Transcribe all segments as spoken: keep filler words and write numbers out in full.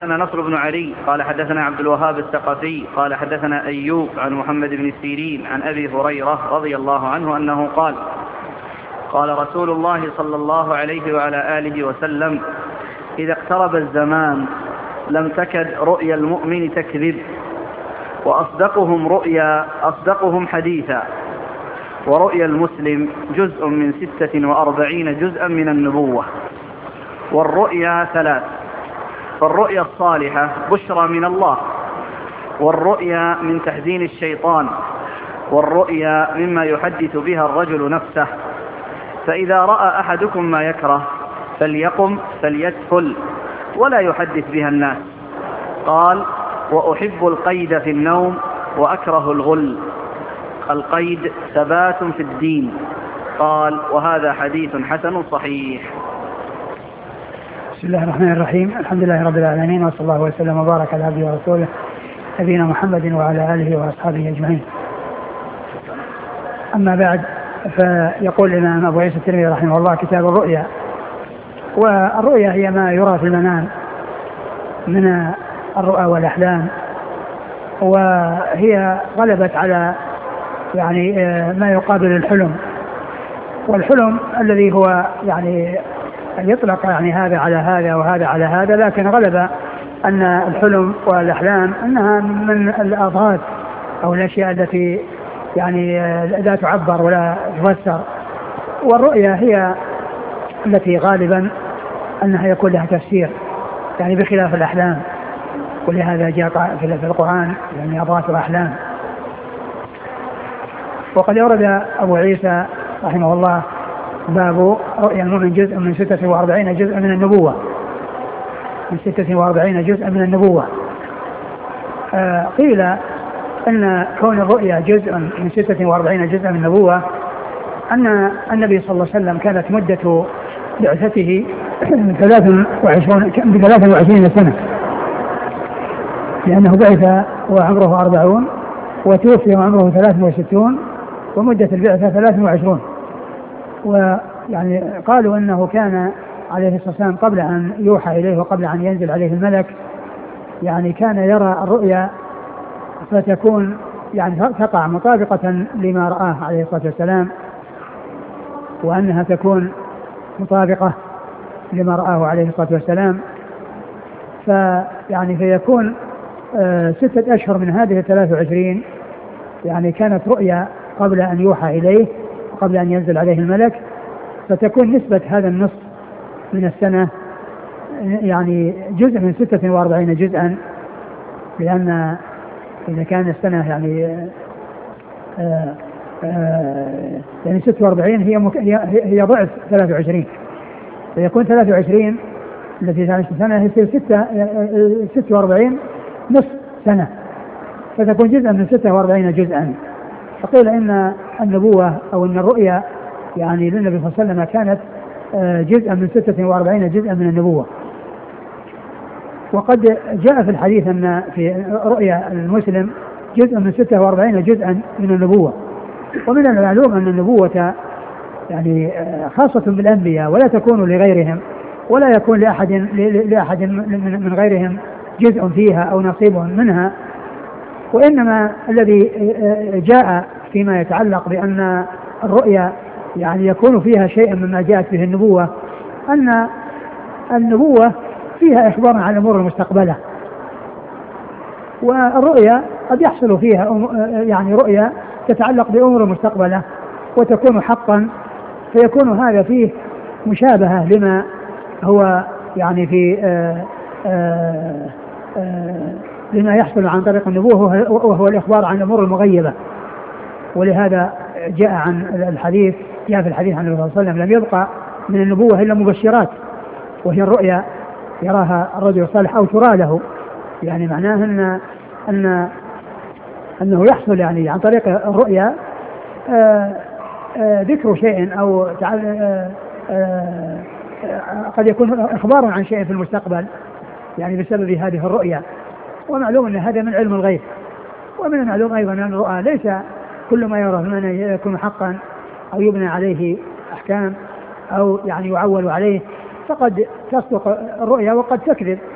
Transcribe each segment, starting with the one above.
أنا نصر بن علي قال حدثنا عبد الوهاب الثقفي قال حدثنا أيوب عن محمد بن سيرين عن أبي هريرة رضي الله عنه أنه قال قال رسول الله صلى الله عليه وعلى آله وسلم: إذا اقترب الزمان لم تكد رؤيا المؤمن تكذب، وأصدقهم رؤيا أصدقهم حديثا، ورؤيا المسلم جزء من ستة وأربعين جزءا من النبوة. والرؤيا ثلاث: فالرؤيا الصالحة بشرى من الله، والرؤيا من تحزين الشيطان، والرؤيا مما يحدث بها الرجل نفسه. فإذا رأى أحدكم ما يكره فليقم فليدخل ولا يحدث بها الناس. قال: وأحب القيد في النوم وأكره الغل. القيد ثبات في الدين. قال: وهذا حديث حسن صحيح. بسم الله الرحمن الرحيم. الحمد لله رب العالمين، وصلى الله وسلم وبارك على عبده ورسوله نبينا محمد وعلى آله وأصحابه أجمعين. أما بعد، فيقول الإمام أبو عيسى الترمذي رحمه الله: كتاب الرؤيا. والرؤيا هي ما يرى في المنام من الرؤى والأحلام، وهي غلبت على يعني ما يقابل الحلم. والحلم الذي هو يعني يطلق يعني هذا على هذا وهذا على هذا، لكن غلب أن الحلم والأحلام أنها من الأضغاث أو الأشياء التي يعني لا تعبر ولا تفسر. والرؤيا هي التي غالبا أنها يكون لها تفسير، يعني بخلاف الأحلام. ولهذا جاء في القرآن يعني أضغاث الأحلام. وقد أورد أبو عيسى رحمه الله باب رؤيا المؤمن جزء من ستة وأربعين جزء من النبوة من ستة وأربعين جزء من النبوة. آه قيل أن كون الرؤيا جزء من ستة وأربعين جزء من النبوة أن النبي صلى الله عليه وسلم كانت مدة بعثته ثلاث وعشرين سنة، لأنه بعث وعمره أربعون وتوفي وعمره ثلاث وستون، ومدة البعثة ثلاث وعشرون. ويعني قالوا أنه كان عليه الصلاة والسلام قبل أن يوحى إليه وقبل أن ينزل عليه الملك يعني كان يرى الرؤيا فتكون يعني تقع مطابقة لما رآه عليه الصلاة والسلام، وأنها تكون مطابقة لما رآه عليه الصلاة والسلام. فيعني فيكون آه ستة أشهر من هذه الثلاث وعشرين يعني كانت رؤيا قبل أن يوحى إليه وقبل أن ينزل عليه الملك، فتكون نسبة هذا النصف من السنة يعني جزء من ستة وأربعين جزءا، لأن إذا كان السنة يعني آآ آآ يعني ستة وأربعين هي مك... هي هي ضعف ثلاث وعشرين، فيكون ثلاث وعشرين التي ثانية سنة يصير ستة ستة وأربعين نصف سنة، فتكون جزءا من ستة وأربعين جزءا. فقيل إن النبوة أو إن الرؤيا يعني للنبي صلى الله عليه وسلم كانت جزءا من ستة وأربعين جزءا من النبوة. وقد جاء في الحديث أن في رؤيا المسلم جزء من ستة وأربعين جزءا من النبوة. ومن المعلوم أن النبوة يعني خاصة بالأنبياء ولا تكون لغيرهم، ولا يكون لأحد لأحد من غيرهم جزء فيها أو نصيب منها. وإنما الذي جاء فيما يتعلق بأن الرؤيا يعني يكون فيها شيء مما جاءت به النبوة أن النبوة فيها إخبار عن الأمور المستقبلة، والرؤيا قد يحصل فيها يعني رؤيا تتعلق بأمور المستقبلة وتكون حقا، فيكون هذا فيه مشابهة لما هو يعني في آآ آآ آآ لما يحصل عن طريق النبوة، وهو الإخبار عن الأمور المغيبة. ولهذا جاء عن الحديث جاء في الحديث عن النبي صلى الله عليه وسلم: لم يبقى من النبوة إلا مبشرات، وهي الرؤيا يراها الرجل الصالح أو ترى له، يعني معناه أن أن أنه يحصل يعني عن طريق الرؤيا آآ آآ ذكر شيء أو آآ آآ قد يكون إخبار عن شيء في المستقبل يعني بسبب هذه الرؤيا. ومعلوم أن هذا من علم الغيب. ومن المعلوم أيضا أن الرؤى ليس كل ما يرى من يكون حقا أو يبنى عليه أحكام أو يعني يعول عليه، فقد تصدق الرؤيا وقد تكذب.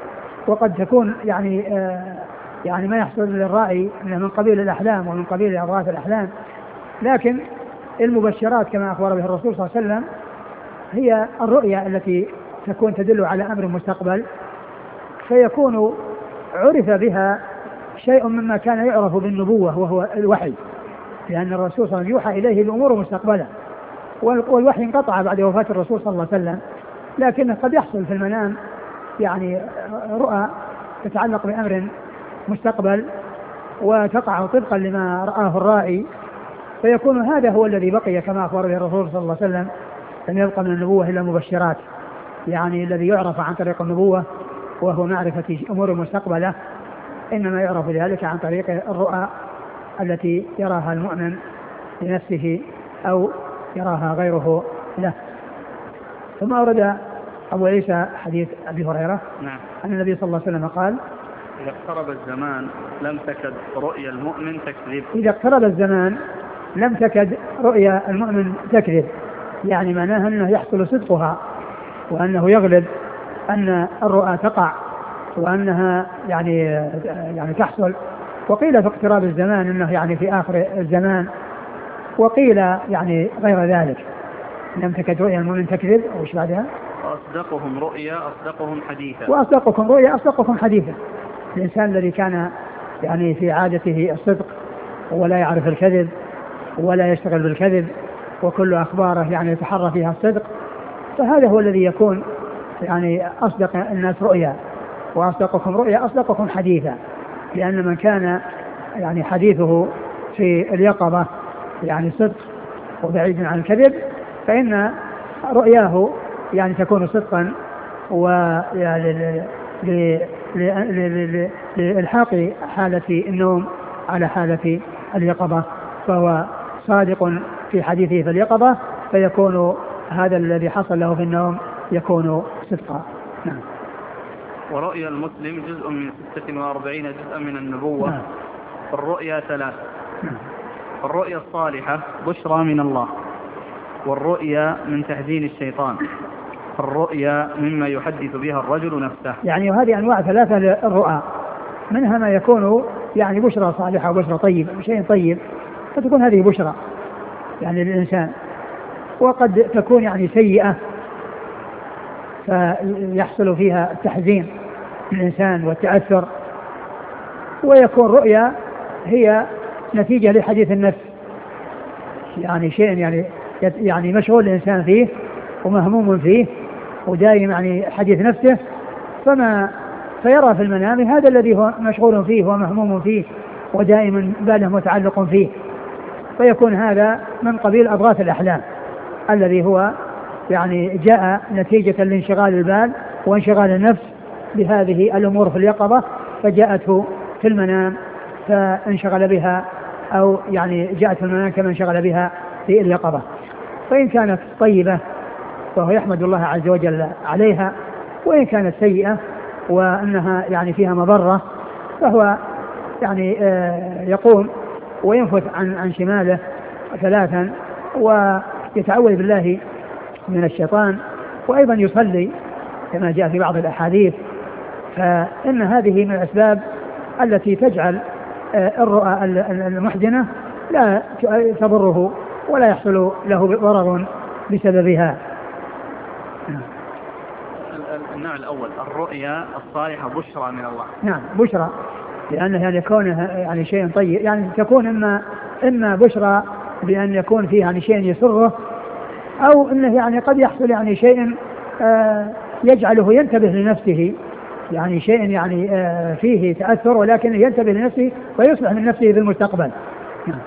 وقد تكون يعني آه يعني ما يحصل للرائي من قبيل الأحلام ومن قبيل أضغاث الأحلام، لكن المبشرات كما أخبر به الرسول صلى الله عليه وسلم هي الرؤيا التي تكون تدل على أمر مستقبل، فيكون عرف بها شيء مما كان يعرف بالنبوة وهو الوحي، لأن الرسول صلى الله عليه وسلم يوحى إليه بأمور مستقبلة، والوحي انقطع بعد وفاة الرسول صلى الله عليه وسلم، لكنه قد يحصل في المنام يعني رؤى تتعلق بأمر مستقبل وتقع طبقا لما رآه الرائي، فيكون هذا هو الذي بقي كما أخبر به الرسول صلى الله عليه وسلم، لم يبقى من النبوة إلا مبشرات، يعني الذي يعرف عن طريق النبوة وهو معرفة أمور مستقبلة إنما يعرف ذلك عن طريق الرؤى التي يراها المؤمن لنفسه أو يراها غيره له. ثم أورد أبو عيسى حديث أبي هريرة نعم. أن النبي صلى الله عليه وسلم قال: إذا اقترب الزمان لم تكد رؤيا المؤمن تكذب. إذا اقترب الزمان لم تكد رؤيا المؤمن تكذب، يعني معناها أنه يحصل صدقها وأنه يغلب أن الرؤى تقع وأنها يعني يعني تحصل. وقيل في اقتراب الزمان أنه يعني في آخر الزمان، وقيل يعني غير ذلك. لم تكد رؤيا المؤمن تكذب. وش بعدها؟ وأصدقهم رؤيا أصدقهم حديثا. وأصدقكم رؤيا أصدقكم حديثا. الإنسان الذي كان يعني في عادته الصدق ولا يعرف الكذب ولا يشتغل بالكذب وكل أخباره يعني يتحرى فيها الصدق، فهذا هو الذي يكون يعني أصدق الناس رؤيا. وأصدقكم رؤيا أصدقكم حديثا، لأن من كان يعني حديثه في اليقظة يعني صدق وبعيد عن الكذب فإن رؤياه يعني تكون صدقا ويعني لإلحاق حالة النوم على حالة اليقظة، فهو صادق في حديثه في اليقظة فيكون هذا الذي حصل له في النوم يكون صدقا. نعم. ورؤيا المسلم جزء من ستة وأربعين جزءا من النبوة. نعم. الرؤيا ثلاث. نعم. الرؤيا الصالحة بشرى من الله، والرؤيا من تحزين الشيطان، الرؤيا مما يحدث بها الرجل نفسه. يعني هذه أنواع ثلاثة للرؤى، منها ما يكون يعني بشرى صالحة وبشرى طيب، شيء طيب فتكون هذه بشرى يعني للإنسان، وقد تكون يعني سيئة فيحصل فيها التحزين للإنسان والتأثر، ويكون رؤيا هي نتيجة لحديث النفس، يعني شيء يعني يعني مشغول الإنسان فيه ومهموم فيه ودائم يعني حديث نفسه، فما فيرى في المنام هذا الذي هو مشغول فيه ومهموم فيه ودائما باله متعلق فيه، فيكون هذا من قبيل أضغاث الأحلام الذي هو يعني جاء نتيجة لانشغال البال وانشغال النفس بهذه الأمور في اليقظة، فجاءته في المنام فانشغل بها، أو يعني جاءت في المنام كما انشغل بها في اليقظة. فإن كانت طيبة فهو يحمد الله عز وجل عليها، وإن كانت سيئة وأنها يعني فيها مضرة فهو يعني آه يقوم وينفث عن عن شماله ثلاثا ويتعوذ بالله من الشيطان، وأيضا يصلي كما جاء في بعض الأحاديث، فإن هذه من الأسباب التي تجعل الرؤى المحزنة لا تضره ولا يحصل له ضرر بسببها. النوع الأول الرؤيا الصالحة بشرى من الله. نعم بشرى، لأنه يعني كونها يعني شيء طيب، يعني تكون إما إما بشرى بأن يكون فيه يعني شيء يسره، أو إنه يعني قد يحصل يعني شيء آه يجعله ينتبه لنفسه، يعني شيء يعني آه فيه تأثر ولكن ينتبه لنفسه ويصلح من نفسه في المستقبل. نعم.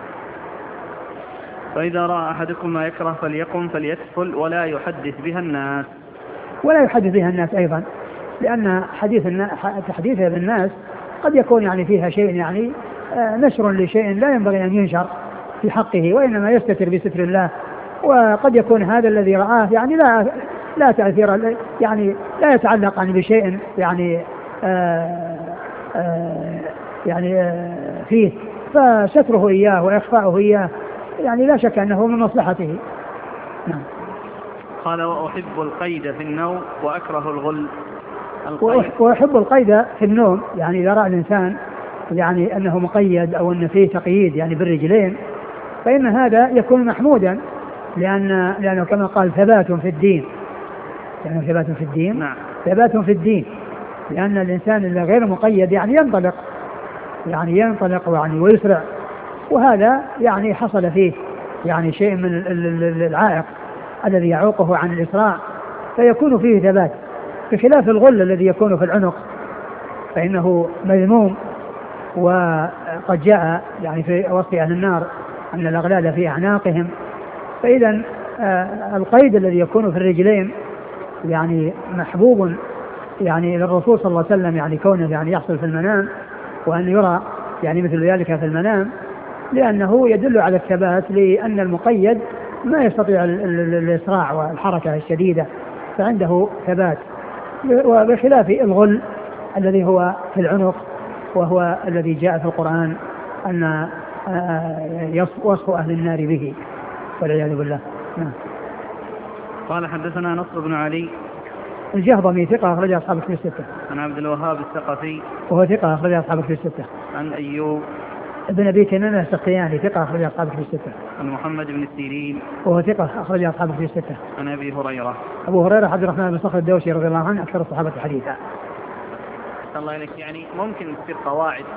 فإذا رأى أحدكم ما يكره فليقم فليتفل ولا يحدث بها الناس. ولا يحدث بها الناس أيضا، لأن حديث تحديثها بالناس قد يكون يعني فيها شيء يعني آه نشر لشيء لا ينبغي أن ينشر في حقه، وإنما يستتر بستر الله، وقد يكون هذا الذي رآه يعني لا لا تأثير يعني لا يتعلق يعني بشيء يعني آآ آآ يعني آآ فيه، فستره إياه وإخفاؤه إياه يعني لا شك أنه من مصلحته. نعم. قال وأحب القيد في النوم وأكره الغل. ويحب القيد في النوم، يعني إذا رأى الإنسان يعني أنه مقيد أو أن فيه تقييد يعني بالرجلين فإن هذا يكون محمودا، لأن لأنه كما قال ثبات في الدين، يعني ثبات في الدين نعم. ثبات في الدين، لأن الإنسان اللي غير مقيد يعني ينطلق يعني ينطلق يعني ويسرع، وهذا يعني حصل فيه يعني شيء من العائق الذي يعوقه عن الإسراع، فيكون فيه ثبات، بخلاف الغل الذي يكون في العنق فإنه مذموم. وقد جاء يعني في وصف أهل النار أن الأغلال في أعناقهم، فإذا القيد الذي يكون في الرجلين يعني محبوب يعني للرسول صلى الله عليه وسلم، يعني كونه يعني يحصل في المنام وأن يرى يعني مثل ذلك في المنام، لأنه يدل على الثبات، لأن المقيد ما يستطيع الإسراع والحركة الشديدة فعنده ثبات، وبخلاف الغل الذي هو في العنق وهو الذي جاء في القرآن أن وصف أهل النار به والعياذ بالله. نعم. قال حدثنا نصر بن علي الجهضمي ثقة أخرج أصحاب الكتب الستة. عن عبد الوهاب الثقفي وهو ثقة أخرج أصحاب الكتب الستة. عن أيوب ابن أبي كنانة السختياني ثقة أخرج أصحاب الكتب الستة. عن محمد بن سيرين وهو ثقة أخرج أصحاب الكتب الستة. عن أبي هريرة أبو هريرة عبد الرحمن بن صخر الدوسي رضي الله عنه أكثر الصحابة حديثا. الله إليك، يعني ممكن تصير قواعد